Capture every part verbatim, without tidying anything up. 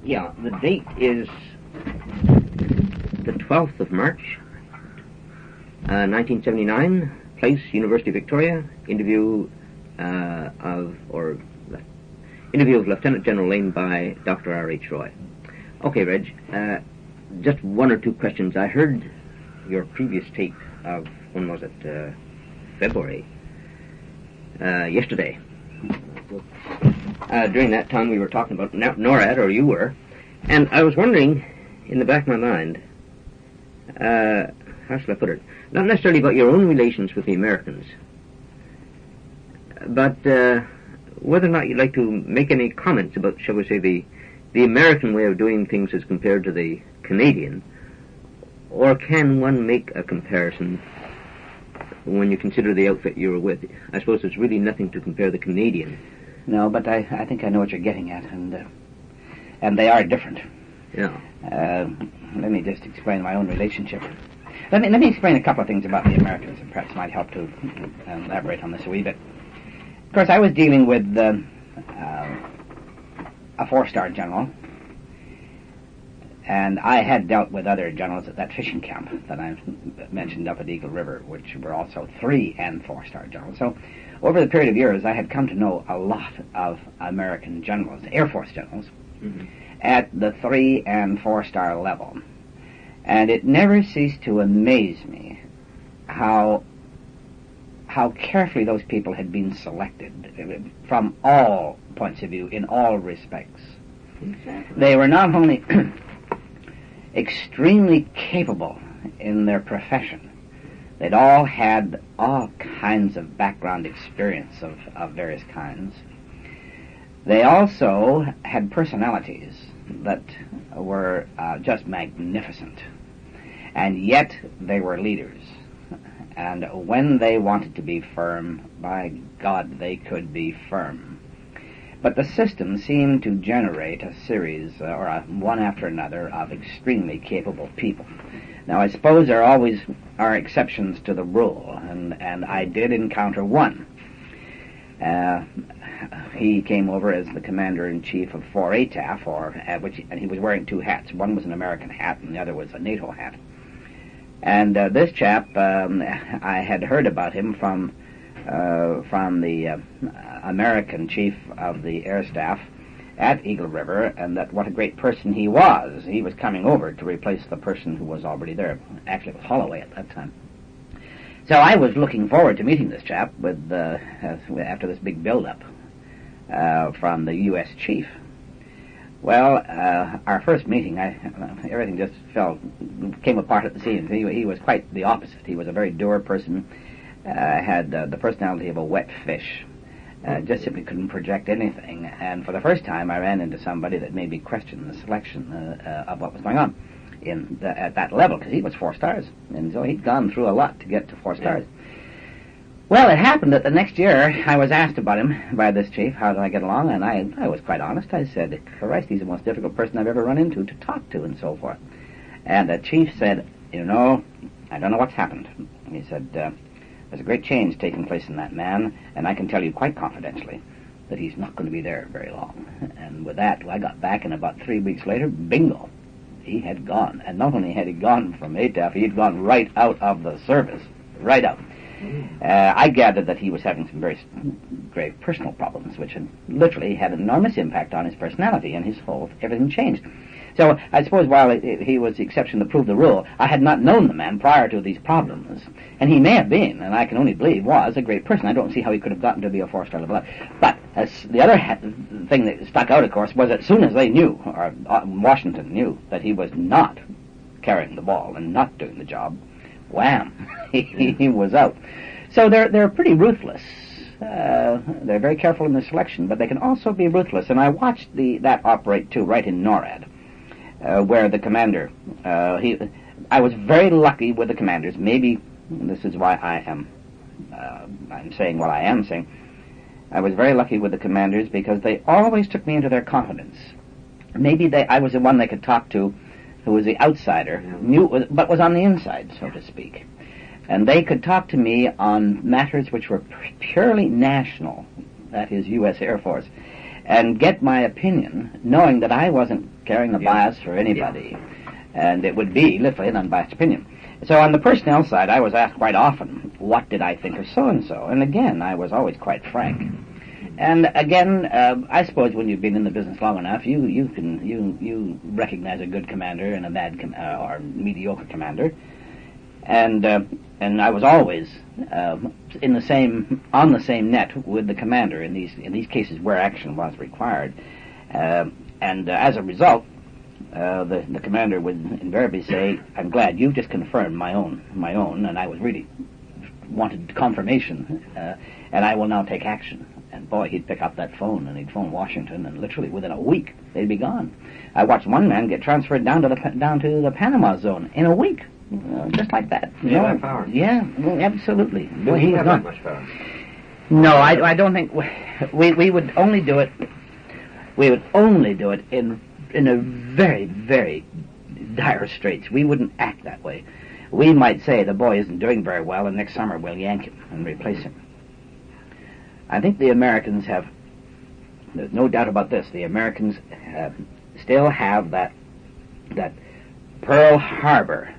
Yeah, the date is the twelfth of March, uh, nineteen seventy-nine, place, University of Victoria, interview uh, of, or interview of Lieutenant General Lane by Doctor R H Roy. Okay, Reg, uh, just one or two questions. I heard your previous tape of, when was it, uh, February, uh, yesterday. Uh, during that time we were talking about NORAD, or you were, and I was wondering, in the back of my mind, uh, how shall I put it, not necessarily about your own relations with the Americans, but uh, whether or not you'd like to make any comments about, shall we say, the, the American way of doing things as compared to the Canadian, or can one make a comparison when you consider the outfit you were with? I suppose there's really nothing to compare the Canadian. No, but I, I think I know what you're getting at, and uh, and they are different. Yeah. Uh, let me just explain my own relationship. Let me let me explain a couple of things about the Americans, and perhaps might help to uh, elaborate on this a wee bit. Of course, I was dealing with uh, uh, a four-star general, and I had dealt with other generals at that fishing camp that I mentioned up at Eagle River, which were also three and four-star generals. So, over the period of years, I had come to know a lot of American generals, Air Force generals, mm-hmm. at the three and four-star level. And it never ceased to amaze me how how carefully those people had been selected from all points of view, in all respects. Exactly. They were not only extremely capable in their profession, they'd all had all kinds of background experience of, of various kinds. They also had personalities that were uh, just magnificent. And yet they were leaders. And when they wanted to be firm, by God, they could be firm. But the system seemed to generate a series, uh, or a, one after another, of extremely capable people. Now, I suppose there always are exceptions to the rule, and, and I did encounter one. Uh, he came over as the commander-in-chief of four A T A F, or, uh, which, and he was wearing two hats. One was an American hat, and the other was a NATO hat. And uh, this chap, um, I had heard about him from uh, from the uh, American chief of the air staff at Eagle River, and that what a great person he was. He was coming over to replace the person who was already there. Actually, it was Holloway at that time. So I was looking forward to meeting this chap with uh, after this big build-up uh, from the U S chief. Well, uh, our first meeting, I, everything just fell, came apart at the seams. He, he was quite the opposite. He was a very dour person, uh, had uh, the personality of a wet fish, uh, just simply couldn't project anything. And for the first time, I ran into somebody that made me question the selection uh, uh, of what was going on in the, at that level, because he was four stars, and so he'd gone through a lot to get to four stars. Yeah. Well, it happened that the next year I was asked about him by this chief, how did I get along, and I, I was quite honest. I said, Christ, he's the most difficult person I've ever run into to talk to, and so forth. And the chief said, you know, I don't know what's happened. He said, uh, there's a great change taking place in that man, and I can tell you quite confidentially that he's not going to be there very long. And with that, I got back, and about three weeks later, bingo, he had gone. And not only had he gone from A T A F, he'd gone right out of the service, right out. Uh, I gathered that he was having some very grave personal problems, which had literally had an enormous impact on his personality, and his whole, everything changed. So I suppose while it, it, he was the exception that proved the rule, I had not known the man prior to these problems. And he may have been, and I can only believe was, a great person. I don't see how he could have gotten to be a four-star level. But as the other ha- thing that stuck out, of course, was as soon as they knew, or uh, Washington knew, that he was not carrying the ball and not doing the job, wham, he, he was out. So they're they're pretty ruthless. Uh, they're very careful in their selection, but they can also be ruthless. And I watched the that operate too, right in NORAD, uh, where the commander, uh, he, I was very lucky with the commanders. Maybe this is why I am, uh, I'm saying what I am saying. I was very lucky with the commanders because they always took me into their confidence. Maybe they, I was the one they could talk to, who was the outsider, knew, but was on the inside, so to speak. And they could talk to me on matters which were purely national, that is U S Air Force. and get my opinion, knowing that I wasn't carrying a Yeah. bias for anybody, and it would be literally an unbiased opinion. So on the personnel side, I was asked quite often, what did I think of so-and-so? And again, I was always quite frank. And again, uh, I suppose when you've been in the business long enough, you, you can you you recognize a good commander and a bad com- uh, or mediocre commander. And uh, and I was always uh, in the same on the same net with the commander in these in these cases where action was required. Uh, and uh, as a result, uh, the the commander would invariably say, "I'm glad you've just confirmed my own my own," and I was really wanted confirmation, uh, and I will now take action. And boy, he'd pick up that phone and he'd phone Washington, and literally within a week they'd be gone. I watched one man get transferred down to the down to the Panama zone in a week, uh, just like that. You know, power. Yeah, well, absolutely. Do Boy, he he was have gone. that much power? No, I, I don't think we, we we would only do it. We would only do it in in a very very dire straits. We wouldn't act that way. We might say the boy isn't doing very well, and next summer we'll yank him and replace him. I think the Americans have. There's no doubt about this. The Americans uh, still have that that Pearl Harbor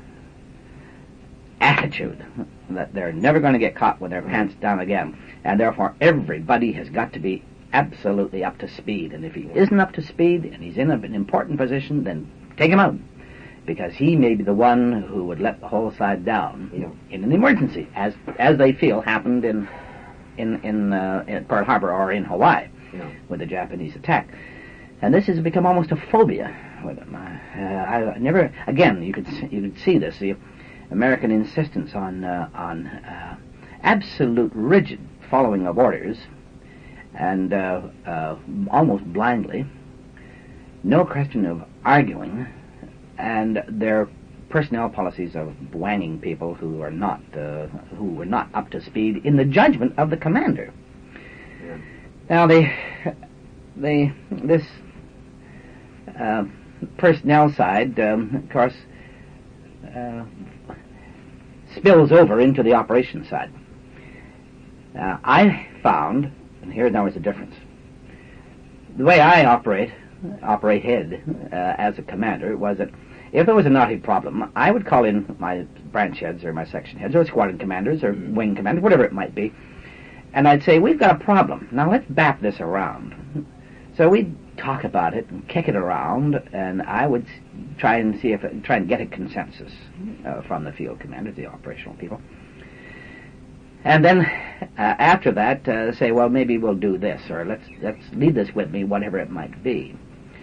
attitude that they're never going to get caught with their pants down again, and therefore everybody has got to be absolutely up to speed. And if he isn't up to speed and he's in an important position, then take him out, because he may be the one who would let the whole side down Yeah. in an emergency, as as they feel happened in in in, uh, in Pearl Harbor or in Hawaii Yeah. with the Japanese attack. And this has become almost a phobia with them. Uh, I never again you could see, you could see this. The American insistence on uh, on uh, absolute rigid following of orders, and uh, uh, almost blindly, no question of arguing, and their personnel policies of wanging people who are not uh, who were not up to speed in the judgment of the commander. Yeah. Now they they this uh, personnel side, um, of course, uh, spills over into the operations side. Uh, I found, and here now is the difference. The way I operate, operated uh, as a commander was that if there was a knotty problem, I would call in my branch heads or my section heads or squadron commanders or wing commanders, whatever it might be, and I'd say, we've got a problem. Now let's bap this around. So we'd talk about it and kick it around, and I would try and see if try and get a consensus uh, from the field commanders, the operational people. And then uh, after that, uh, say, well, maybe we'll do this, or let's let's leave this with me, whatever it might be.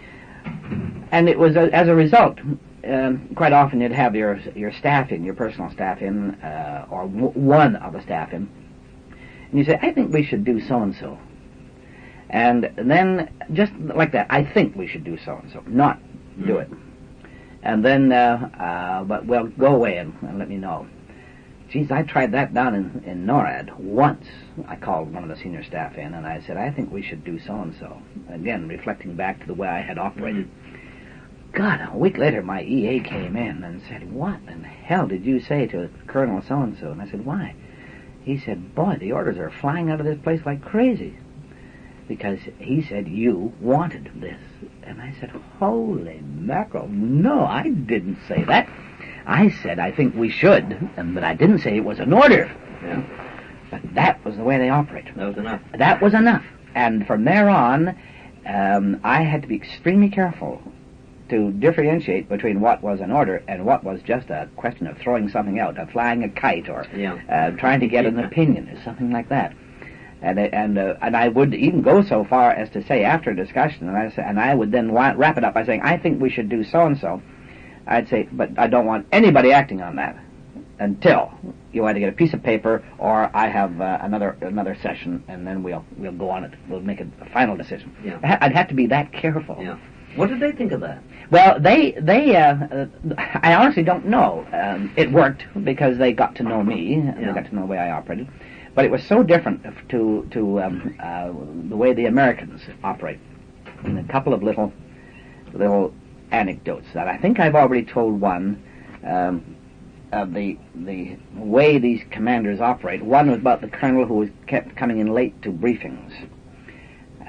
And it was, uh, as a result, um, quite often you'd have your your staff in, your personal staff in, uh, or w- one of the staff in, and you say, I think we should do so-and-so. And then, just like that, I think we should do so-and-so, not mm-hmm. do it. And then, uh, uh, but well, go away and, and let me know. Geez, I tried that down in, in NORAD once. I called one of the senior staff in, and I said, I think we should do so-and-so. Again, reflecting back to the way I had operated. Mm-hmm. God, a week later, my E A came in and said, what in the hell did you say to Colonel so-and-so? And I said, why? He said, boy, the orders are flying out of this place like crazy. Because he said, you wanted this. And I said, holy mackerel, no, I didn't say that. I said, I think we should, but I didn't say it was an order. Yeah. But that was the way they operate. That was enough. That was enough. And from there on, um, I had to be extremely careful to differentiate between what was an order and what was just a question of throwing something out, of flying a kite, or yeah. uh, trying to get an opinion, or something like that. And and uh, and I would even go so far as to say, after a discussion, and I say, and I would then wa- wrap it up by saying, I think we should do so and so. I'd say, but I don't want anybody acting on that until you either get a piece of paper or I have uh, another another session, and then we'll we'll go on it. We'll make a, a final decision. Yeah. I'd have to be that careful. Yeah. What did they think of that? Well, they they uh, uh, I honestly don't know. Um, it worked because they got to know me. And yeah. They got to know the way I operated. But it was so different to to um, uh, the way the Americans operate. And a couple of little little anecdotes that I think I've already told one um, of the the way these commanders operate. One was about the colonel who was kept coming in late to briefings, uh,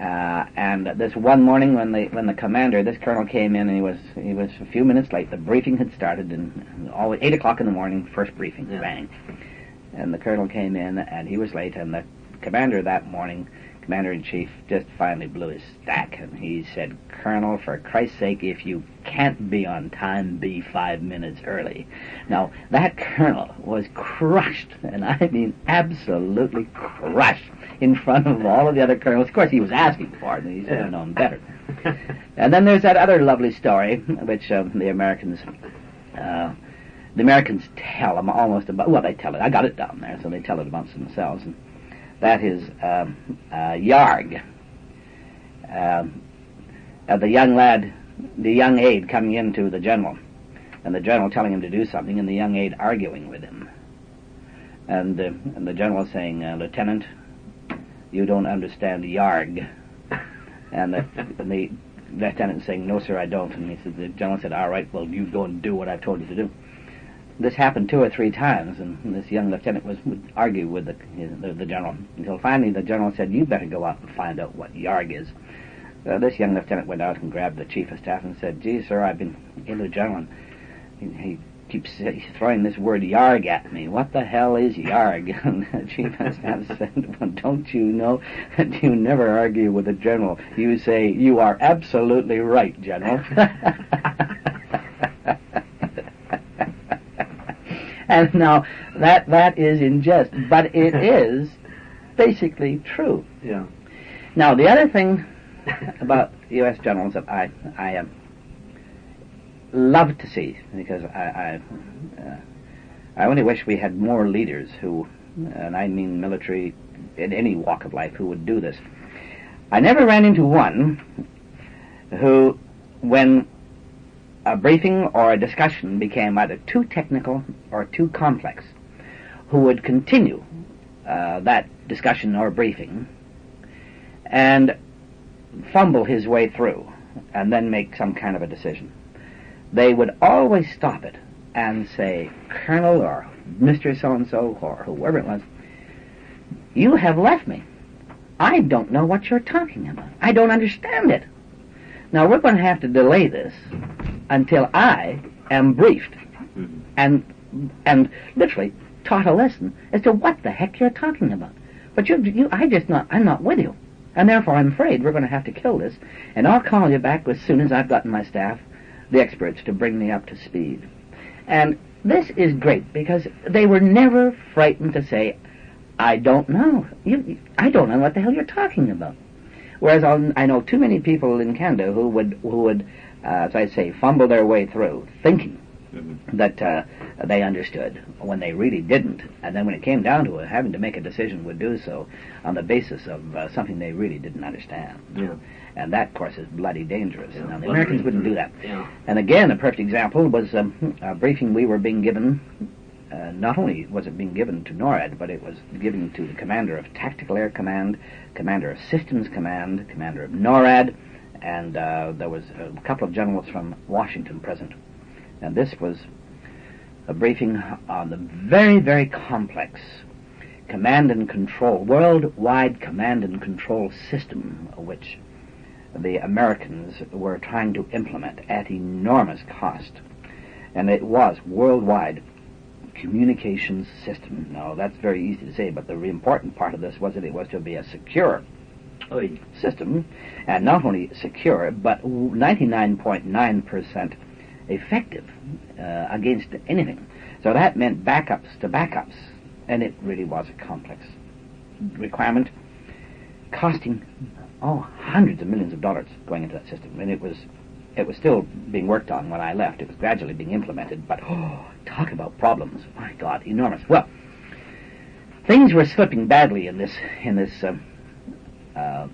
Uh, and this one morning when the when the commander, this colonel came in, and he was he was a few minutes late. The briefing had started, and always eight o'clock in the morning, first briefing, yeah. Bang. And the colonel came in, and he was late, and the commander that morning, Commander-in-Chief, just finally blew his stack, and he said, "Colonel, for Christ's sake, if you can't be on time, be five minutes early." Now, that colonel was crushed, and I mean absolutely crushed, in front of all of the other colonels. Of course, he was asking for it, and he should have known better. And then there's that other lovely story, which uh, the Americans, uh, the Americans tell them almost about, well, they tell it, I got it down there, so they tell it amongst themselves, and that is um, uh, Yarg, uh, uh, the young lad, the young aide coming in to the general, and the general telling him to do something, and the young aide arguing with him. And, uh, and the general saying, uh, "Lieutenant, you don't understand Yarg." And the, and the lieutenant saying, "No, sir, I don't." And he said, the general said, "All right, well, you go and do what I've told you to do." This happened two or three times, and this young lieutenant was would argue with the, the the general, until finally the general said, "You better go out and find out what Yarg is." Uh, this young lieutenant went out and grabbed the chief of staff and said, "Gee, sir, I've been in the general, and he, he keeps throwing this word Yarg at me. What the hell is Yarg?" And the chief of staff said, "Well, don't you know that you never argue with the general? You say, 'You are absolutely right, General.'" And now, that that is in jest, but it is basically true. Yeah. Now, the other thing about U S generals that I I um, love to see, because I I, uh, I only wish we had more leaders who, and I mean military, in any walk of life, who would do this. I never ran into one who, when a briefing or a discussion became either too technical or too complex, who would continue uh, that discussion or briefing and fumble his way through and then make some kind of a decision. They would always stop it and say, "Colonel," or "Mister So-and-so," or whoever it was, "you have left me. I don't know what you're talking about. I don't understand it. Now, we're going to have to delay this until I am briefed and and literally taught a lesson as to what the heck you're talking about. But you, you, I just not, I'm not with you, and therefore I'm afraid we're going to have to kill this. And I'll call you back as soon as I've gotten my staff, the experts, to bring me up to speed." And this is great because they were never frightened to say, "I don't know. You, I don't know what the hell you're talking about." Whereas I'll, I know too many people in Canada who would who would. Uh, as I say, fumble their way through, thinking mm-hmm. that uh, they understood when they really didn't. And then when it came down to it, having to make a decision, would do so on the basis of uh, something they really didn't understand. Yeah. And that, of course, is bloody dangerous. Yeah. Now, the Americans wouldn't do that. Yeah. And again, a perfect example was um, a briefing we were being given. Uh, not only was it being given to NORAD, but it was given to the commander of Tactical Air Command, commander of Systems Command, commander of NORAD, and uh, there was a couple of generals from Washington present. And this was a briefing on the very, very complex command and control, worldwide command and control system, which the Americans were trying to implement at enormous cost. And it was worldwide communications system. Now, that's very easy to say, but the important part of this was that it was to be a secure system, and not only secure, but ninety-nine point nine percent effective uh, against anything. So that meant backups to backups, and it really was a complex requirement, costing oh hundreds of millions of dollars going into that system. And it was it was still being worked on when I left. It was gradually being implemented, but oh, talk about problems! My God, enormous. Well, things were slipping badly in this in this. Um, Uh,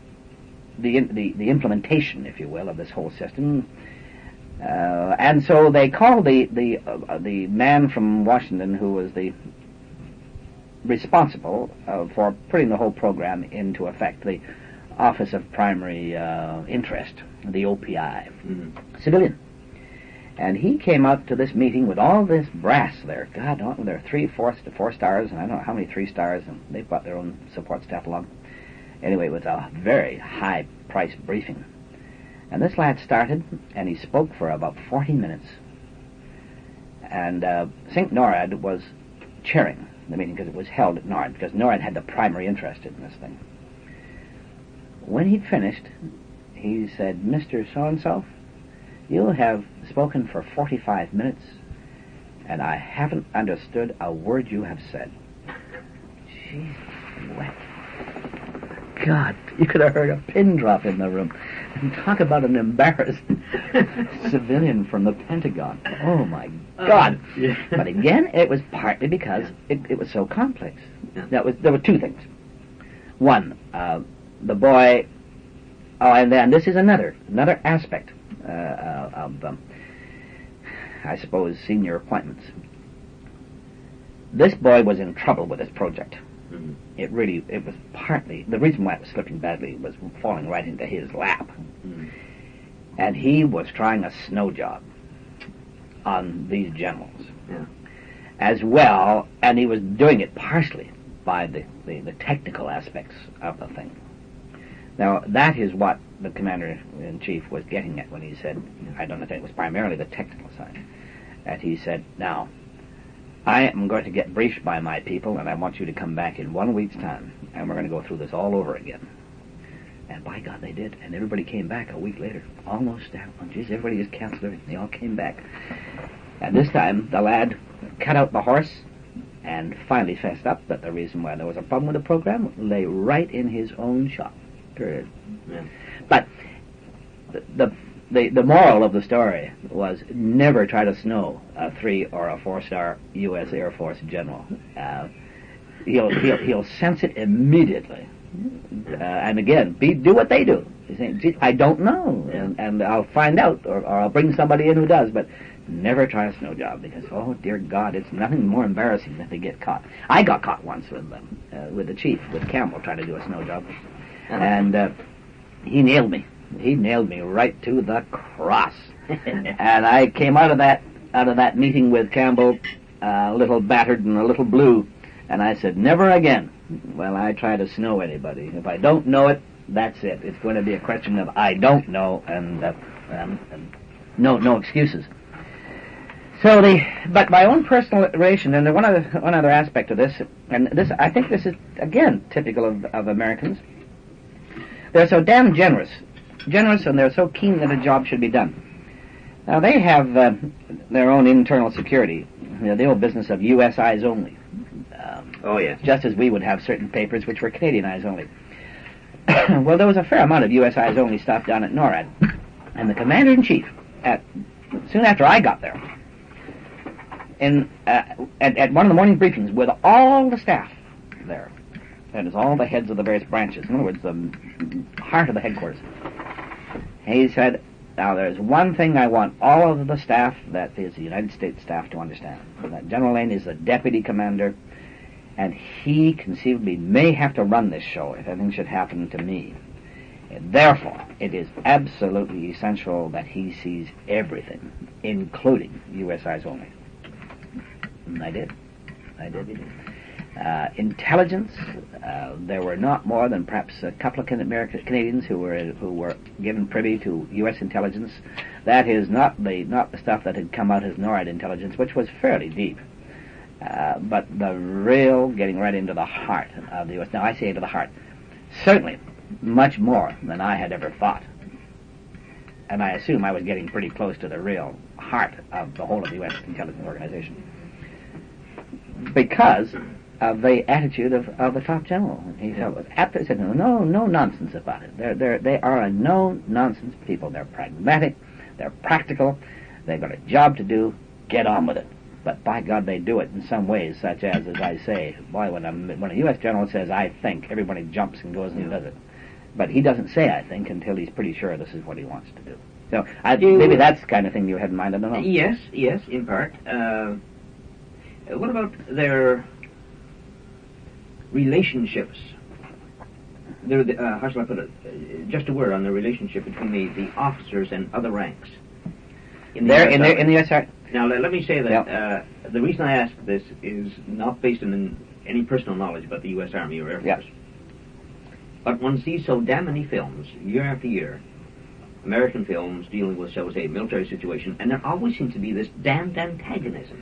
the, the the implementation, if you will, of this whole system, uh, and so they called the the uh, the man from Washington who was the responsible uh, for putting the whole program into effect, the Office of Primary uh, Interest, the O P I, mm-hmm. civilian, and he came out to this meeting with all this brass there. God, there are three, four, four stars, and I don't know how many three stars, and they've got their own support staff along. Anyway, it was a very high-priced briefing. And this lad started, and he spoke for about forty minutes. And uh, Sync NORAD was chairing the meeting because it was held at NORAD, because NORAD had the primary interest in this thing. When he'd finished, he said, "Mister So-and-so, you have spoken for forty-five minutes, and I haven't understood a word you have said." Jeez, what? God, you could have heard a pin drop in the room. And talk about an embarrassed civilian from the Pentagon. Oh, my God. Uh, yeah. But again, it was partly because it, it was so complex. Yeah. That was, there were two things. One, uh, the boy... Oh, and then this is another, another aspect uh, uh, of, um, I suppose, senior appointments. This boy was in trouble with his project. Mm-hmm. It really, it was partly, the reason why it was slipping badly was falling right into his lap. Mm-hmm. And he was trying a snow job on these generals. Yeah. As well, and he was doing it partially by the, the, the technical aspects of the thing. Now, that is what the Commander-in-Chief was getting at when he said, I don't know if it was primarily the technical side, that he said, now, I am going to get briefed by my people, and I want you to come back in one week's time, and we're going to go through this all over again. And by God, they did, and everybody came back a week later. Almost down. Oh, geez, everybody just canceled everything. They all came back. And this time, the lad cut out the horse and finally fessed up that the reason why there was a problem with the program lay right in his own shop. Period. Yeah. But the, the The, the moral of the story was never try to snow a three or a four-star U S Air Force general. Uh, he'll, he'll he'll sense it immediately, uh, and again, be, do what they do. He's saying, "Gee, I don't know, and, and I'll find out, or, or I'll bring somebody in who does." But never try a snow job, because oh dear God, it's nothing more embarrassing than to get caught. I got caught once with them, uh, with the chief, with Campbell, trying to do a snow job, and uh, he nailed me. He nailed me right to the cross. And I came out of that out of that meeting with Campbell uh, a little battered and a little blue, and I said, never again will I try to snow anybody. If I don't know it, that's it. It's going to be a question of I don't know, and, uh, um, and no no excuses. So the but my own personal relation, and one other one other aspect of this, and this I think this is again typical of, of Americans. They're so damn generous. generous and they're so keen that a job should be done. Now they have uh, their own internal security, you know, the old business of U S eyes only. Um, oh yes. Just as we would have certain papers which were Canadian eyes only. Well, there was a fair amount of U S eyes only stuff down at NORAD, and the Commander-in-Chief, at soon after I got there, in uh, at, at one of the morning briefings with all the staff there, that is all the heads of the various branches, in other words, the heart of the headquarters. He said, now there's one thing I want all of the staff, that is the United States staff, to understand. That General Lane is the deputy commander, and he conceivably may have to run this show if anything should happen to me. And therefore, it is absolutely essential that he sees everything, including U S eyes only. And I did. I did, he did. Uh, intelligence, uh, there were not more than perhaps a couple of American Canadians who were who were given privy to U S intelligence. That is not the not the stuff that had come out as NORAD intelligence, which was fairly deep, uh, but the real getting right into the heart of the U S. Now I say into the heart, certainly much more than I had ever thought, and I assume I was getting pretty close to the real heart of the whole of the U S intelligence organization, because of the attitude of, of the top general. And he felt was apt to say, no, no, no nonsense about it. They're, they're, they are a no-nonsense people. They're pragmatic, they're practical, they've got a job to do, get on with it. But by God, they do it in some ways, such as, as I say, boy, when a, when a U S general says, I think, everybody jumps and goes and does it. But he doesn't say, I think, until he's pretty sure this is what he wants to do. So I, you, maybe that's the kind of thing you had in mind, I don't know. Yes, yes, in part. Uh, what about their relationships? There, uh, how shall I put it? Uh, just a word on the relationship between the, the officers and other ranks. In the, there, in, the, in the U S Army. Now, let, let me say that yep. uh, the reason I ask this is not based on any personal knowledge about the U S Army or Air Force. Yep. But one sees so damn many films, year after year, American films dealing with, shall we say, a military situation, and there always seems to be this damned antagonism.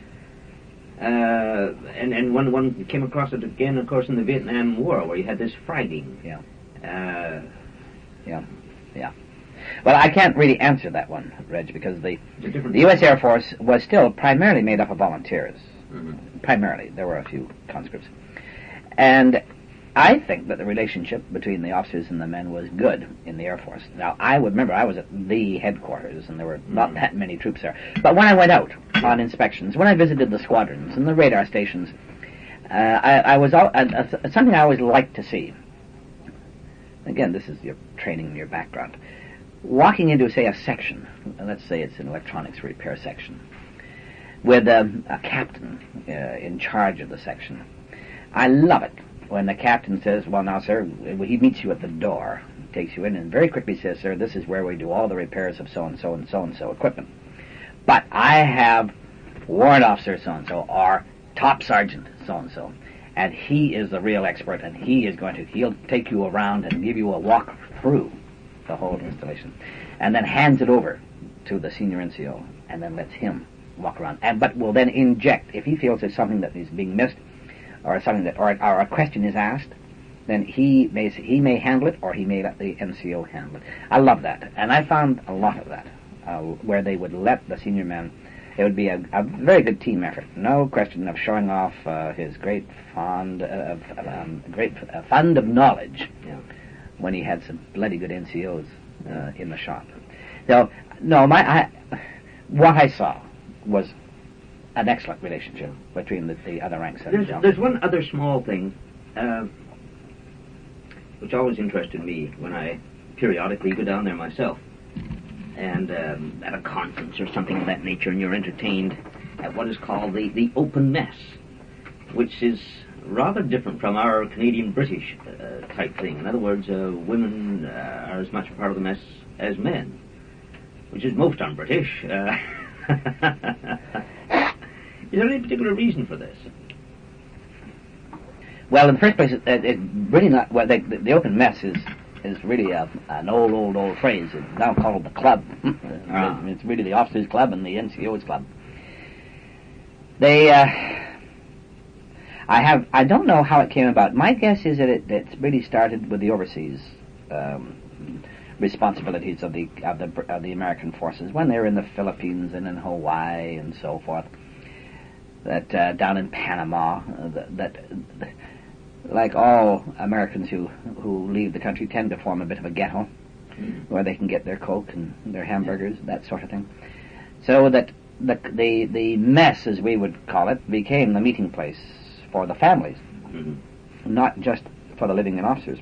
Uh, and and one one came across it again, of course, in the Vietnam War, where you had this fragging. Yeah. Uh, yeah. Yeah. Well, I can't really answer that one, Reg, because the the U S Air Force was still primarily made up of volunteers. Mm-hmm. Primarily. There were a few conscripts. And I think that the relationship between the officers and the men was good in the Air Force. Now, I would remember I was at the headquarters, and there were not Mm-hmm. that many troops there. But when I went out on inspections, when I visited the squadrons and the radar stations, uh, I, I was all, uh, uh, something I always liked to see. Again, this is your training and your background. Walking into, say, a section, let's say it's an electronics repair section, with um, a captain uh, in charge of the section. I love it when the captain says, well, now, sir, he meets you at the door, takes you in, and very quickly says, sir, this is where we do all the repairs of so-and-so and so-and-so equipment. But I have warrant officer so-and-so, or top sergeant so-and-so, and he is the real expert, and he is going to, he'll take you around and give you a walk through the whole installation, and then hands it over to the senior N C O, and then lets him walk around, and but will then inject, if he feels there's something that is being missed, or something that, or, or a question is asked, then he may he may handle it, or he may let the N C O handle it. I love that, and I found a lot of that, uh, where they would let the senior man. It would be a, a very good team effort. No question of showing off uh, his great fond, uh, of, um, great uh, fund of knowledge. Yeah. When he had some bloody good N C Os uh, in the shop. So, no, my I, what I saw was an excellent relationship between the, the other ranks. There's, there's one other small thing uh, which always interested me when I periodically go down there myself, and um, at a conference or something of that nature, and you're entertained at what is called the, the open mess, which is rather different from our Canadian-British uh, type thing. In other words, uh, women uh, are as much a part of the mess as men, which is most un-British. Uh, is there any particular reason for this? Well, in the first place, it, it really not. Well, the, the open mess is is really a, an old, old, old phrase. It's now called the club. Ah. It's really the officers' club and the N C O's club. They. Uh, I have. I don't know how it came about. My guess is that it, it really started with the overseas um, responsibilities of the of the of the American forces when they were in the Philippines and in Hawaii and so forth. That uh, down in Panama, uh, that, that like all Americans who who leave the country tend to form a bit of a ghetto Mm-hmm. where they can get their Coke and their hamburgers, that sort of thing. So that the the the mess, as we would call it, became the meeting place for the families, Mm-hmm. not just for the living-in officers.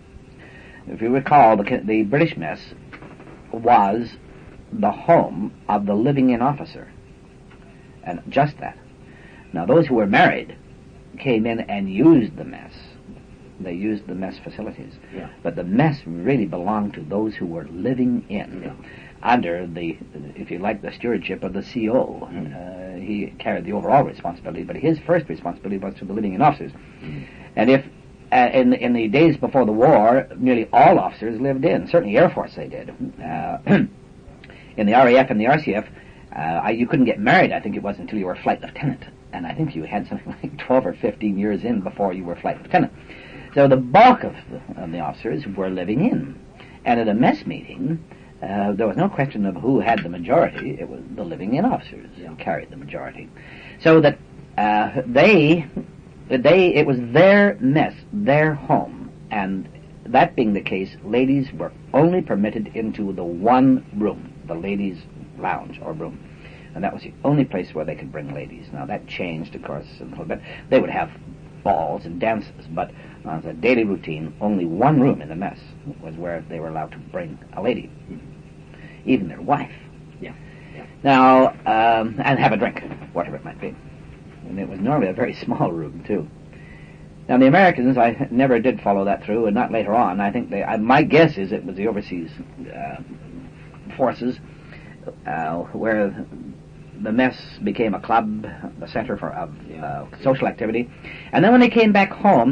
If you recall, the, the British mess was the home of the living-in officer, and just that. Now, those who were married came in and used the mess. They used the mess facilities. Yeah. But the mess really belonged to those who were living in, Yeah. under the, if you like, the stewardship of the C O. Mm. Uh, he carried the overall responsibility, but his first responsibility was to the living-in officers. Mm. And if, uh, in, the, in the days before the war, nearly all officers lived in, certainly Air Force they did. Uh, in the R A F and the R C F, uh, I, you couldn't get married, I think it was, until you were flight lieutenant. And I think you had something like twelve or fifteen years in before you were flight lieutenant. So the bulk of the, of the officers were living in. And at a mess meeting, uh, there was no question of who had the majority. It was the living-in officers who carried the majority. So that uh, they, they, it was their mess, their home. And that being the case, ladies were only permitted into the one room, the ladies' lounge or room. And that was the only place where they could bring ladies. Now that changed, of course, a little bit. They would have balls and dances, but as a daily routine, only one room in the mess was where they were allowed to bring a lady, even their wife. Yeah. Yeah. Now, um, and have a drink, whatever it might be. And it was normally a very small room, too. Now, the Americans, I never did follow that through, and not later on. I think they, I, my guess is it was the overseas uh, forces uh, where the mess became a club, the center for of uh, social activity. And then when they came back home,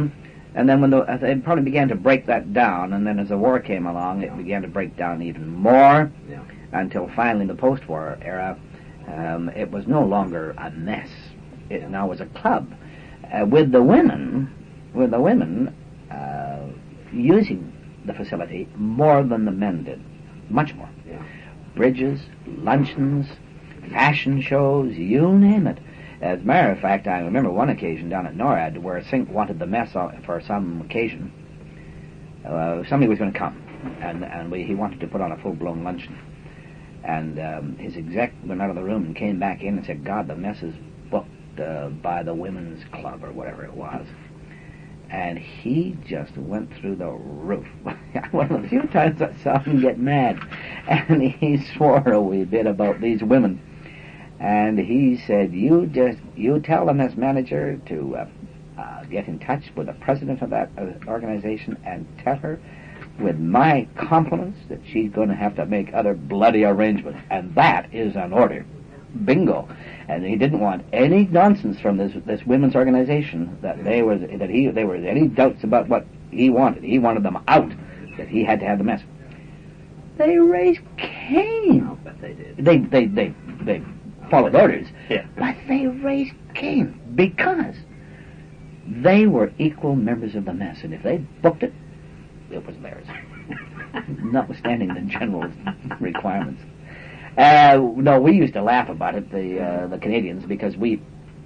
And then when the, uh, it probably began to break that down, and then as the war came along, it began to break down even more, Yeah. until finally in the post-war era, um, it was no longer a mess. It now was a club, uh, with the women, with the women uh, using the facility more than the men did, much more. Yeah. Bridges, luncheons, fashion shows, you name it. As a matter of fact, I remember one occasion down at NORAD where Sink wanted the mess for some occasion. Uh, somebody was going to come, and and we, he wanted to put on a full-blown luncheon. And um, his exec went out of the room and came back in and said, God, the mess is booked uh, by the women's club or whatever it was. And he just went through the roof. One of the few times I saw him get mad. And he swore a wee bit about these women. And he said, you just, you tell the mess manager to uh, uh, get in touch with the president of that uh, organization and tell her, with my compliments, that she's going to have to make other bloody arrangements. And that is an order. Bingo. And he didn't want any nonsense from this this women's organization that they was that he there were any doubts about what he wanted. He wanted them out. That he had to have the mess. They raised Cain. I'll bet they did. They they they they followed orders. Yeah. But they raised Cain because they were equal members of the mess, and if they booked it, it was theirs, notwithstanding the general requirements. Uh, no, we used to laugh about it, the uh, the Canadians, because we,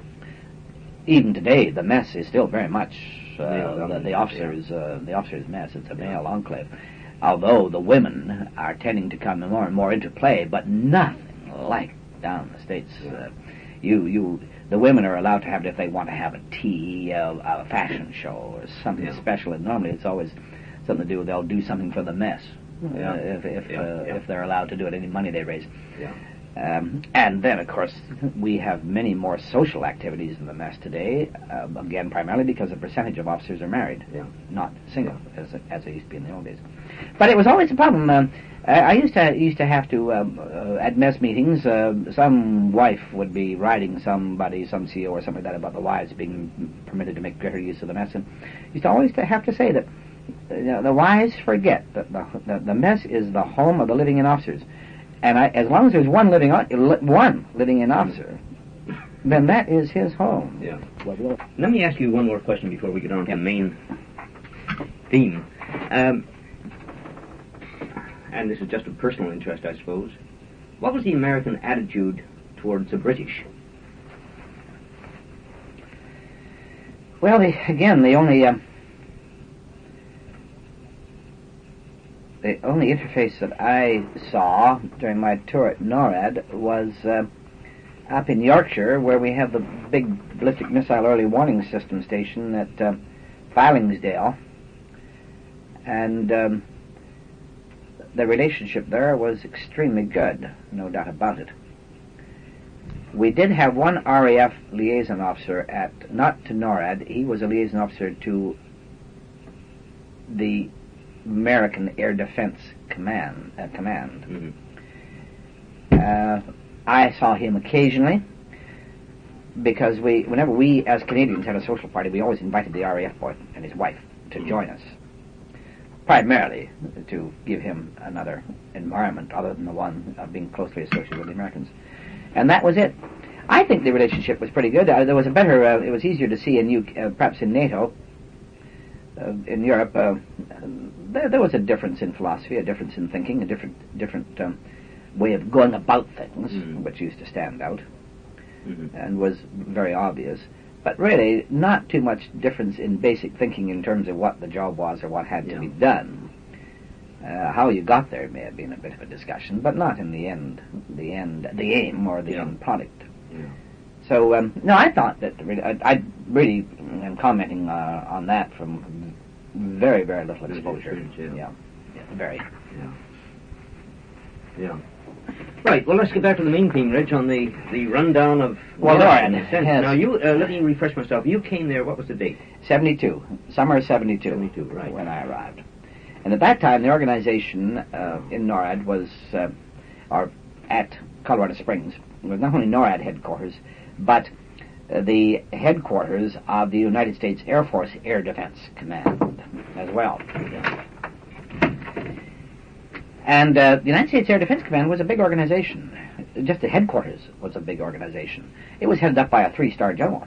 even today, the mess is still very much uh, the, the officers uh, the officers' mess. It's a male enclave, although the women are tending to come more and more into play, but nothing like down in the States. Uh, you you the women are allowed to have it if they want to have a tea, uh, a fashion show, or something Yeah. special. And normally it's always something to do. They'll do something for the mess. Yeah. Uh, if if, Yeah. uh, Yeah. if they're allowed to do it, any money they raise. Yeah. Um, and then, of course, we have many more social activities in the mess today, uh, again, primarily because the percentage of officers are married, Yeah. not single, as as they used to be in the old days. But it was always a problem. Um, I, I used to used to have to, um, uh, at mess meetings, uh, some wife would be writing somebody, some C E O or something like that, about the wives being permitted to make greater use of the mess, and used to always to have to say that you know, the wives forget that the, the the mess is the home of the living in officers, and I, as long as there's one living one living in officer, then that is his home. Yeah. Let me ask you one more question before we get on to the main theme, um, and this is just of personal interest, I suppose. What was the American attitude towards the British? Well, the, again, the only. Um, The only interface that I saw during my tour at NORAD was uh, up in Yorkshire, where we have the big ballistic missile early warning system station at uh, Billingsdale, and um, the relationship there was extremely good, no doubt about it. We did have one R A F liaison officer at, not to NORAD, he was a liaison officer to the American Air Defense Command. Uh, command. Mm-hmm. Uh, I saw him occasionally because we, whenever we as Canadians had a social party, we always invited the R A F boy and his wife to Mm-hmm. join us, primarily to give him another environment other than the one of being closely associated with the Americans, and that was it. I think the relationship was pretty good. Uh, there was a better. Uh, it was easier to see in U K, uh, perhaps in NATO. Uh, in Europe, uh, there, there was a difference in philosophy, a difference in thinking, a different different um, way of going about things, Mm-hmm. which used to stand out Mm-hmm. and was very obvious. But really, not too much difference in basic thinking in terms of what the job was or what had Yeah. to be done. Uh, how you got there may have been a bit of a discussion, but not in the end, the end, the aim or the Yeah. end product. Yeah. So, um, no, I thought that, really, I, I really am commenting uh, on that from very, very little Good exposure. experience, yeah. Yeah, yeah, very. Yeah. Yeah. Right, well, let's get back to the main theme, Rich, on the, the rundown of... Well, yeah, Lauren, in a sense. yes. Now, you, uh, let me refresh myself. You came there, what was the date? seventy-two, summer of seventy-two, seventy-two, right. when I arrived. And at that time, the organization uh, in NORAD was, uh, or at Colorado Springs, it was not only NORAD headquarters, but uh, the headquarters of the United States Air Force Air Defense Command as well. And uh, the United States Air Defense Command was a big organization. Just the headquarters was a big organization. It was headed up by a three-star general.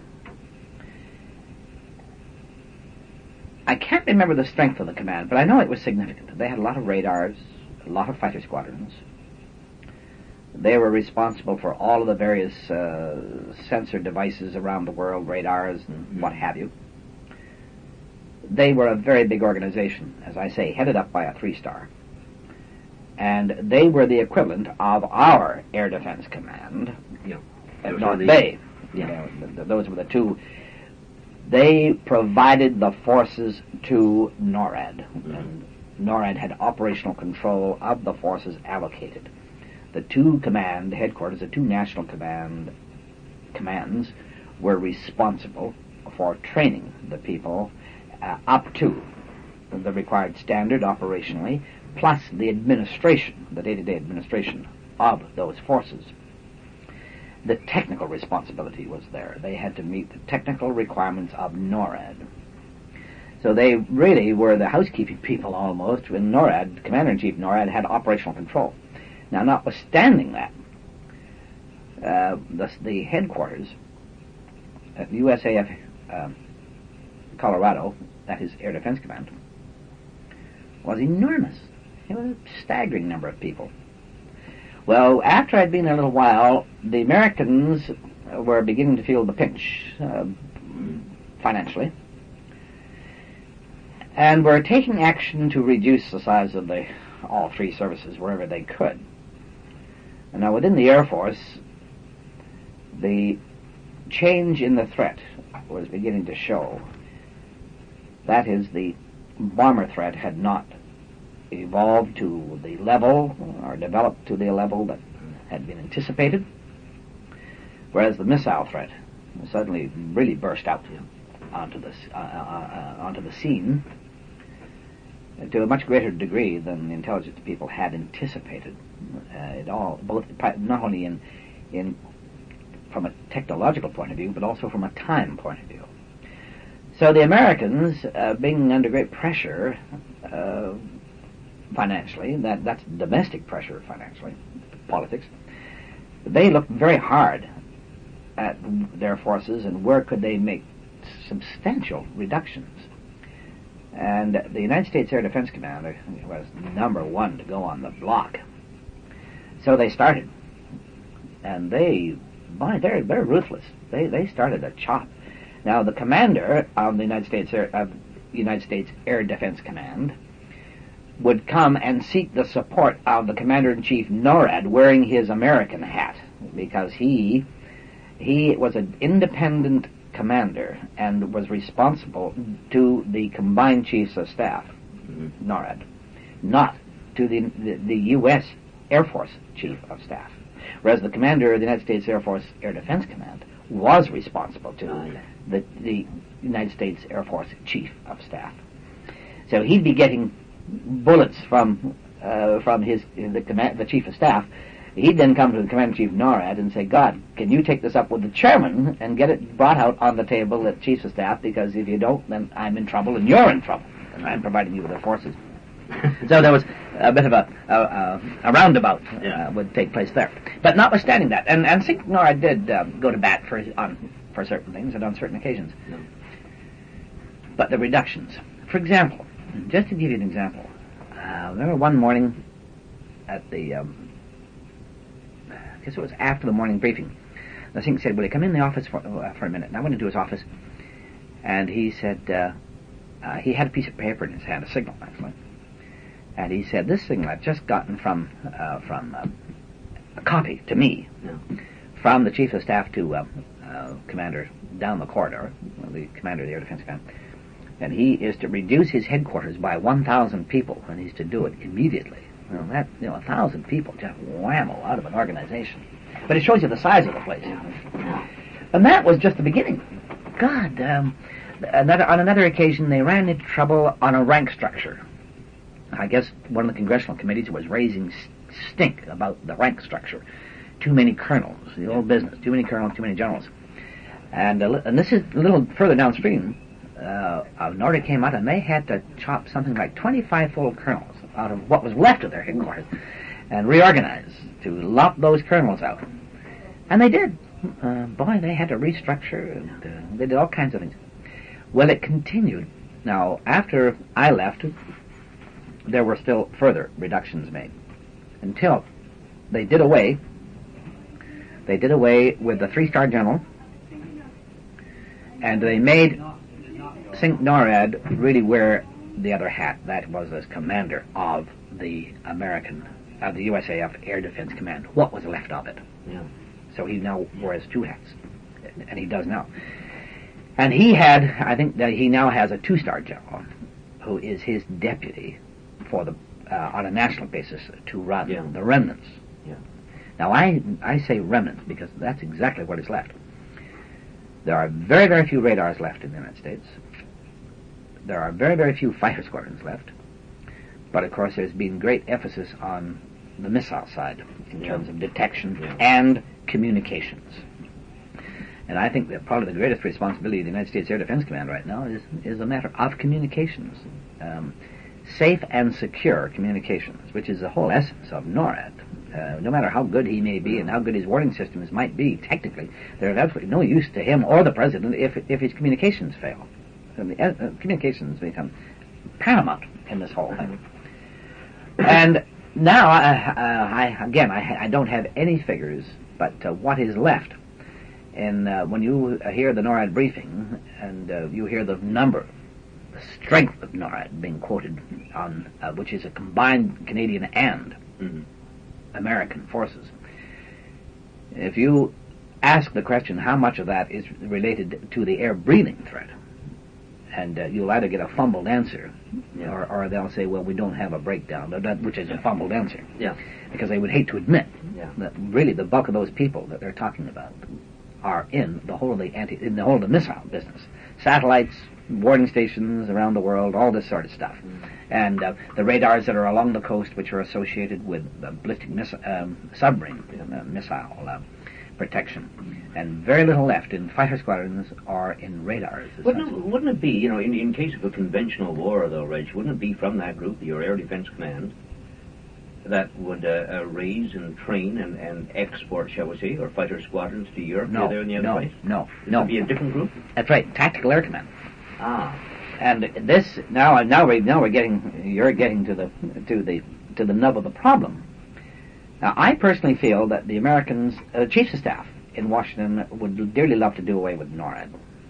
I can't remember the strength of the command, but I know it was significant. They had a lot of radars, a lot of fighter squadrons. They were responsible for all of the various uh, sensor devices around the world, radars and what have you. They were a very big organization, as I say, headed up by a three-star. And they were the equivalent of our Air Defense Command Yeah. at North Bay. You know, th- th- those were the two. They provided the forces to NORAD, Mm-hmm. and NORAD had operational control of the forces allocated. The two command headquarters, the two national command commands, were responsible for training the people uh, up to the required standard operationally, plus the administration, the day-to-day administration of those forces. The technical responsibility was there. They had to meet the technical requirements of NORAD. So they really were the housekeeping people almost, when NORAD, Commander-in-Chief NORAD, had operational control. Now, notwithstanding that, uh, the, the headquarters at U S A F uh, Colorado, that is Air Defense Command, was enormous. It was a staggering number of people. Well, after I'd been there a little while, the Americans were beginning to feel the pinch uh, financially, and were taking action to reduce the size of the all three services wherever they could. And now within the Air Force, the change in the threat was beginning to show. That is, the bomber threat had not evolved to the level or developed to the level that had been anticipated, whereas the missile threat suddenly really burst out onto the uh, uh, onto the scene to a much greater degree than the intelligence people had anticipated. Uh, it all, both not only in in from a technological point of view, but also from a time point of view. So the Americans, uh, being under great pressure uh, financially, that that's domestic pressure financially, politics, they looked very hard at their forces and where could they make substantial reductions. And the United States Air Defense Command was number one to go on the block. So they started, and they, boy, they're they're ruthless. They they started a chop. Now the commander of the United States Air, of United States Air Defense Command would come and seek the support of the Commander-in-Chief NORAD wearing his American hat, because he he was an independent commander and was responsible to the Combined Chiefs of Staff, mm-hmm. NORAD, not to the, the the U S Air Force Chief of Staff, whereas the commander of the United States Air Force Air Defense Command was responsible to oh, yeah. the the United States Air Force Chief of Staff. So he'd be getting bullets from uh, from his the command, the Chief of Staff. He'd then come to the Commander-in-Chief NORAD and say, God, can you take this up with the chairman and get it brought out on the table at Chiefs of Staff, because if you don't, then I'm in trouble and you're in trouble, and I'm providing you with the forces. So there was a bit of a, a, a roundabout uh, would take place there. But notwithstanding that, and, and I think NORAD did um, go to bat for on for certain things and on certain occasions. No. But the reductions. For example, just to give you an example, uh, I remember one morning at the, um, I guess it was after the morning briefing, the thing said, will you come in the office for, uh, for a minute? And I went into his office, and he said, uh, uh, he had a piece of paper in his hand, a signal actually, and he said, this signal I've just gotten from, uh, from uh, a copy to me, no. from the Chief of Staff to uh, uh, Commander down the corridor, the Commander of the Air Defense Command, and he is to reduce his headquarters by one thousand people, and he's to do it immediately. Well, that, you know, one thousand people just whammo out of an organization. But it shows you the size of the place. And that was just the beginning. God, um, another, on another occasion, they ran into trouble on a rank structure. I guess one of the congressional committees was raising stink about the rank structure. Too many colonels, the old business, too many colonels, too many generals. And, uh, and this is a little further downstream. Uh, uh, NORAD came out and they had to chop something like twenty-five full kernels out of what was left of their headquarters and reorganize to lop those kernels out. And they did. Uh, boy, they had to restructure, and uh, they did all kinds of things. Well, it continued. Now, after I left, there were still further reductions made until they did away. They did away with the three-star general, and they made Cinque NORAD really wear the other hat. That was as commander of the American, of the U S A F Air Defense Command. What was left of it? Yeah. So he now wears two hats, and he does now. And he had, I think that he now has a two-star general, who is his deputy for the uh, on a national basis to run yeah. the remnants. Yeah. Now I I say remnants because that's exactly what is left. There are very very few radars left in the United States. There are very very few fighter squadrons left. But of course there's been great emphasis on the missile side in yeah. terms of detection yeah. and communications. And I think that probably the greatest responsibility of the United States Air Defense Command right now is is a matter of communications. Um, safe and secure communications, which is the whole essence of NORAD. Uh, no matter how good he may be and how good his warning systems might be, technically, there's absolutely no use to him or the President if if his communications fail. I mean, uh, communications become paramount in this whole thing. And now, I, uh, I again, I, I don't have any figures, but uh, what is left. And uh, when you uh, hear the NORAD briefing, and uh, you hear the number, the strength of NORAD being quoted on, uh, which is a combined Canadian and mm-hmm. American forces, if you ask the question how much of that is related to the air breathing threat, and uh, you'll either get a fumbled answer, yeah. or, or they'll say, well, we don't have a breakdown, which is a fumbled answer. Yeah. Because they would hate to admit yeah. that really the bulk of those people that they're talking about are in the whole of the anti, in the whole of the missile business. Satellites, warning stations around the world, all this sort of stuff. Mm. And uh, the radars that are along the coast, which are associated with the ballistic miss- um, submarine uh, missile uh, protection. And very little left in fighter squadrons or in radars. Wouldn't it, wouldn't it be, you know, in, in case of a conventional war, though, Reg, wouldn't it be from that group, your Air Defense Command, that would uh, uh, raise and train and, and export, shall we say, or fighter squadrons to Europe? No, there in the other no, place? no, Would no. it be a different group? That's right, Tactical Air Command. Ah. And this now, now we now we're getting you're getting to the to the to the nub of the problem. Now, I personally feel that the Americans, uh, chiefs of staff in Washington, would dearly love to do away with NORAD.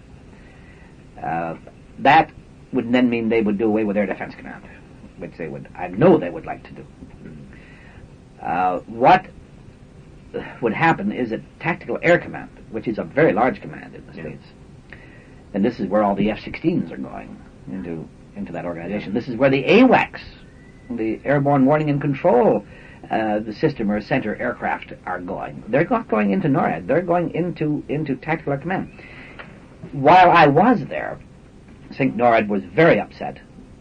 Uh, that would then mean they would do away with Air Defense Command, which they would, I know they would like to do. Uh, what would happen is that Tactical Air Command, which is a very large command in the yeah. States, and this is where all the F sixteens are going into into that organization. This is where the AWACS, the Airborne Warning and Control uh, the system or center aircraft, are going. They're not going into NORAD. They're going into into Tactical Air Command. While I was there, Cinque NORAD was very upset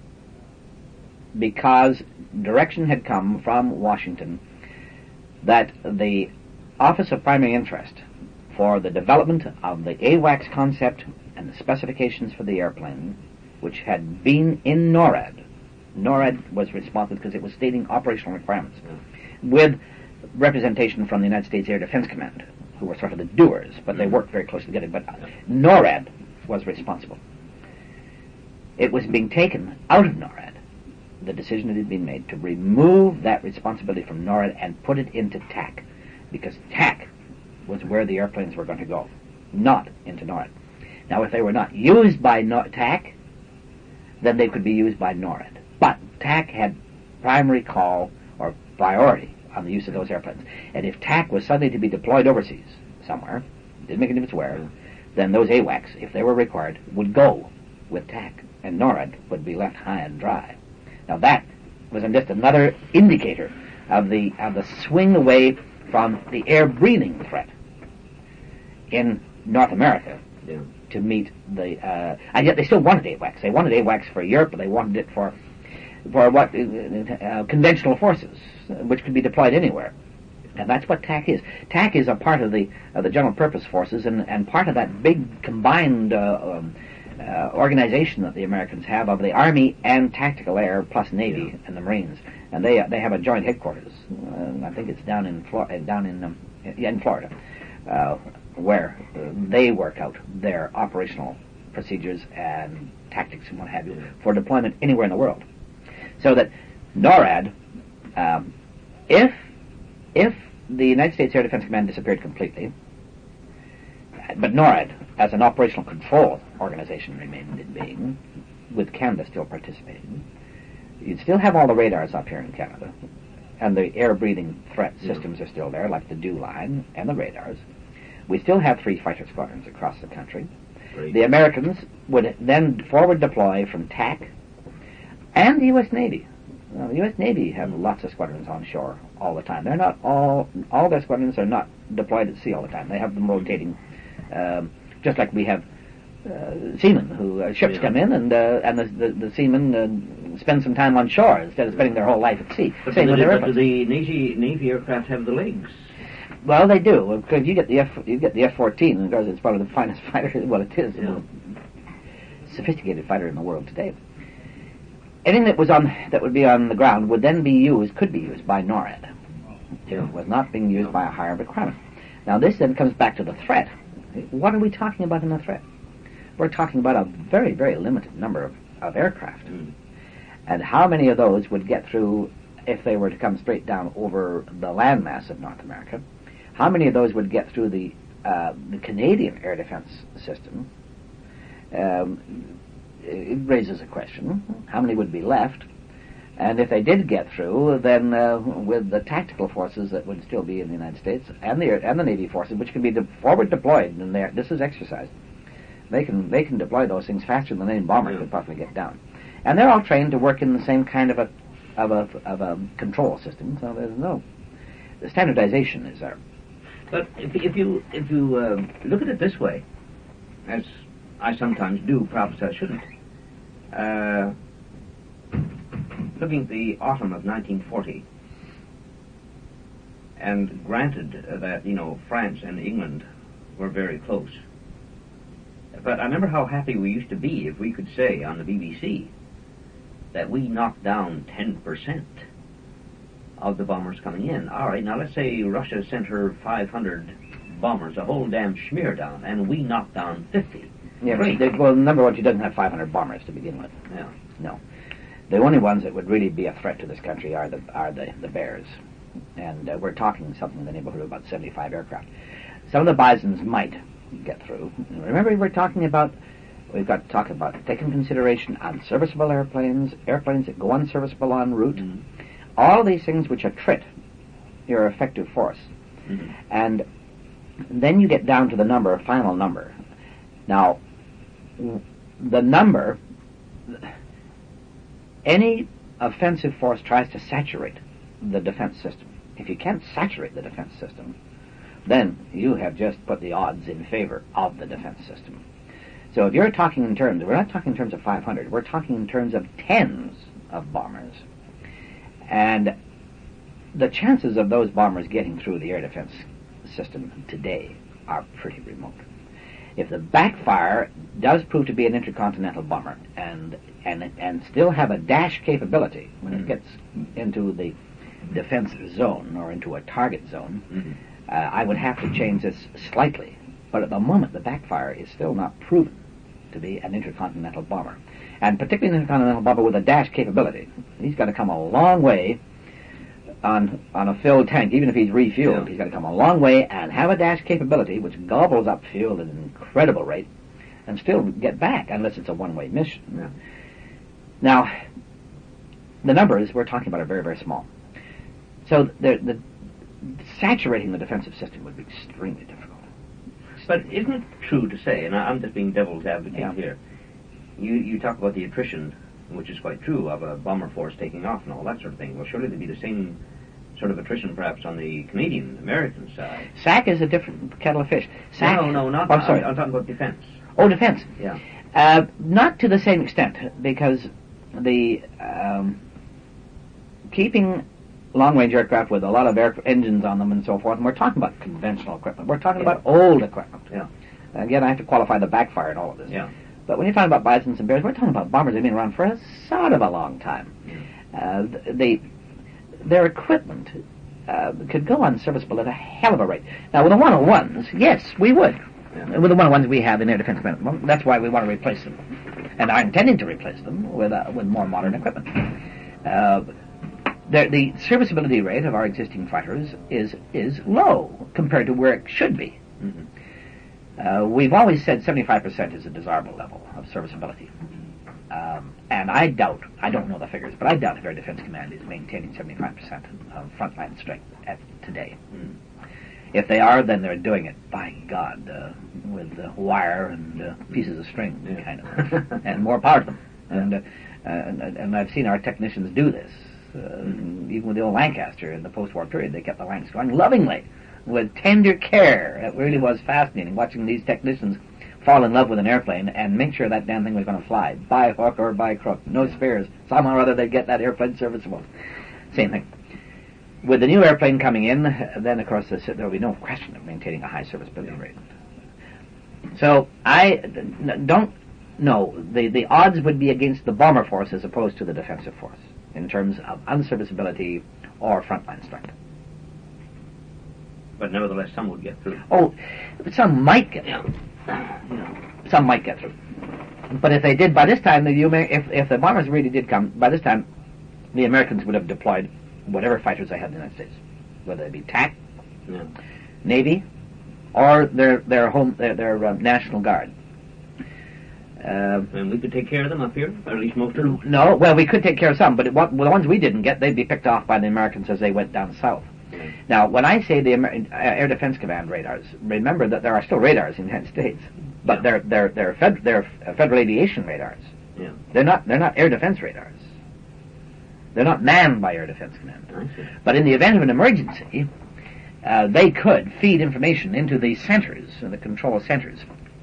because direction had come from Washington that the Office of Primary Interest for the development of the AWACS concept and the specifications for the airplane, which had been in NORAD. NORAD was responsible because it was stating operational requirements, with representation from the United States Air Defense Command, who were sort of the doers, but they worked very closely together. But NORAD was responsible. It was being taken out of NORAD. The decision had been made to remove that responsibility from NORAD and put it into T A C, because T A C was where the airplanes were going to go, not into NORAD. Now, if they were not used by no- T A C, then they could be used by NORAD. But T A C had primary call or priority on the use of those airplanes. And if T A C was suddenly to be deployed overseas somewhere, didn't make any difference where, then those AWACS, if they were required, would go with T A C, and NORAD would be left high and dry. Now that was just another indicator of the of the swing away from the air breathing threat in North America yeah. to meet the uh, and yet they still wanted AWACS. They wanted AWACS for Europe, but they wanted it for for what uh, uh, conventional forces, uh, which could be deployed anywhere. And that's what T A C is. T A C is a part of the of the General Purpose Forces, and, and part of that big combined uh, um, uh, organization that the Americans have of the Army and Tactical Air plus Navy Yeah. and the Marines. And they they have a joint headquarters. Uh, I think it's down in Flor- down in um, yeah, in Florida, uh, where uh, they work out their operational procedures and tactics and what have you for deployment anywhere in the world. So that NORAD, um, if if the United States Air Defense Command disappeared completely, but NORAD as an operational control organization remained in being, with Canada still participating, you'd still have all the radars up here in Canada, and the air-breathing threat systems are still there, like the DEW line and the radars. We still have three fighter squadrons across the country. Great. The Americans would then forward deploy from T A C and the U S Navy. Well, the U S Navy have lots of squadrons on shore all the time. They're not all, all their squadrons are not deployed at sea all the time. They have them rotating, um, just like we have uh, seamen who, uh, ships Yeah. come in and uh, and the, the, the seamen uh, spend some time on shore instead of spending their whole life at sea. But Same do with the, their but do airplanes. the Navy, Navy aircraft have the legs? Well, they do, because you get the F, you get the F fourteen, because it's one of the finest fighters. Well, it is the Yeah. most sophisticated fighter in the world today. Anything that was on that would be on the ground would then be used, could be used by NORAD. It was not being used by a higher requirement. Now, this then comes back to the threat. What are we talking about in the threat? We're talking about a very, very limited number of, of aircraft. Mm. And how many of those would get through if they were to come straight down over the landmass of North America? How many of those would get through the uh, the Canadian air defense system? Um, it raises a question. How many would be left? And if they did get through, then uh, with the tactical forces that would still be in the United States and the and the Navy forces, which can be de- forward deployed, and they're- this is exercise, they can they can deploy those things faster than any bomber Yeah. could possibly get down, and they're all trained to work in the same kind of a of a of a control system. So there's no the standardization is there. But if, if you if you uh, look at it this way, as I sometimes do, perhaps I shouldn't. Uh, looking at the autumn of nineteen forty, and granted that, you know, France and England were very close, but I remember how happy we used to be if we could say on the B B C that we knocked down ten percent of the bombers coming in. All right, now let's say Russia sent her five hundred bombers, a whole damn schmear down, and we knocked down fifty. Yeah, Great. but they, well, number one, she doesn't have five hundred bombers to begin with. Yeah. No, the only ones that would really be a threat to this country are the are the, the Bears, and uh, we're talking something in the neighborhood of about seventy-five aircraft. Some of the Bisons might get through. And remember, we're talking about we've got to talk about take in consideration unserviceable airplanes, airplanes that go unserviceable en route, Mm-hmm. all these things which attrit your effective force, Mm-hmm. and then you get down to the number, final number. Now, the number, any offensive force tries to saturate the defense system. If you can't saturate the defense system, then you have just put the odds in favor of the defense system. So if you're talking in terms, we're not talking in terms of five hundred, we're talking in terms of tens of bombers. And the chances of those bombers getting through the air defense system today are pretty remote. If the backfire does prove to be an intercontinental bomber and and and still have a dash capability when Mm-hmm. it gets into the defense zone or into a target zone, Mm-hmm. uh, I would have to change this slightly. But at the moment, the backfire is still not proven to be an intercontinental bomber, and particularly an intercontinental bomber with a dash capability. He's got to come a long way on on a filled tank, even if he's refueled. Yeah. He's got to come a long way and have a dash capability which gobbles up fuel at an incredible rate and still get back, unless it's a one-way mission. Yeah. Now, the numbers we're talking about are very, very small. So the, the saturating the defensive system would be extremely difficult. But isn't it true to say, and I- I'm just being devil's advocate Yeah. here, you, you talk about the attrition, which is quite true, of a bomber force taking off and all that sort of thing. Well, surely there'd be the same sort of attrition perhaps on the Canadian, American side. S A C is a different kettle of fish. S A C, No, no, not, Oh, I'm sorry. I'm, I'm talking about defense. Oh, defense. Yeah. Uh, not to the same extent, because the um, keeping long-range aircraft with a lot of air engines on them and so forth, and we're talking about conventional equipment. We're talking yeah. about old equipment. Yeah. Again, I have to qualify the backfire in all of this. Yeah. But when you're talking about Bisons and Bears, we're talking about bombers that have been around for a sort of a long time. Uh, they, their equipment uh, could go unserviceable at a hell of a rate. Now, with the one oh ones, yes, we would. Yeah. With the one oh ones we have in Air Defense Command, well, that's why we want to replace them. And are intending to replace them with uh, with more modern equipment. Uh, the, the serviceability rate of our existing fighters is is low compared to where it should be. Mm-hmm. Uh, we've always said seventy-five percent is a desirable level of serviceability. Um, and I doubt, I don't know the figures, but I doubt if Air Defense Command is maintaining seventy-five percent of frontline strength at today. Mm. If they are, then they're doing it, by God, uh, with uh, wire and uh, pieces of string, yeah. kind of, and more power to them. And, uh, and, and I've seen our technicians do this. Uh, mm. Even with the old Lancaster in the post-war period, they kept the Lancs going lovingly, with tender care. It really was fascinating watching these technicians fall in love with an airplane and make sure that damn thing was going to fly, by hook or by crook. No spares. Somehow or other they'd get that airplane serviceable. Same thing. With the new airplane coming in, then of course there will be no question of maintaining a high serviceability yeah. rate. So I don't know. The, the odds would be against the bomber force as opposed to the defensive force in terms of unserviceability or frontline strength. But nevertheless, some would get through. Oh, some might get through. Yeah. Some might get through. But if they did, by this time, the if if the bombers really did come, by this time, the Americans would have deployed whatever fighters they had in the United States, whether it be T A C, yeah. Navy, or their their home their, their uh, National Guard. Uh, and we could take care of them up here, or at least most of them. No, well, we could take care of some, but it, what, well, the ones we didn't get, they'd be picked off by the Americans as they went down south. Now, when I say the Amer- Air Defense Command radars, remember that there are still radars in the United States, but yeah. they're they're they're, fed- they're Federal Aviation radars. Yeah. They're not they're not air defense radars. They're not manned by Air Defense Command. I see. But in the event of an emergency, uh, they could feed information into the centers, the control centers,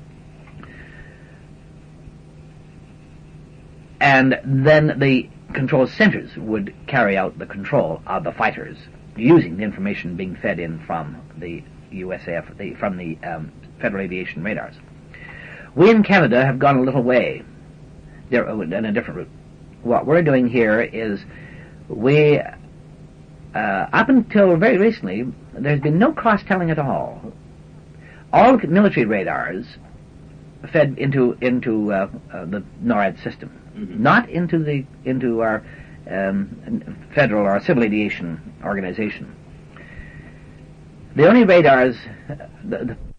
and then the control centers would carry out the control of the fighters, using the information being fed in from the U S A F, the, from the um, Federal Aviation radars. We in Canada have gone a little way, there, in a different route. What we're doing here is we, uh, up until very recently, there's been no cross-telling at all. All military radars fed into into uh, uh, the NORAD system, mm-hmm. not into the into our Um, federal or civil aviation organization. The only radars, the, the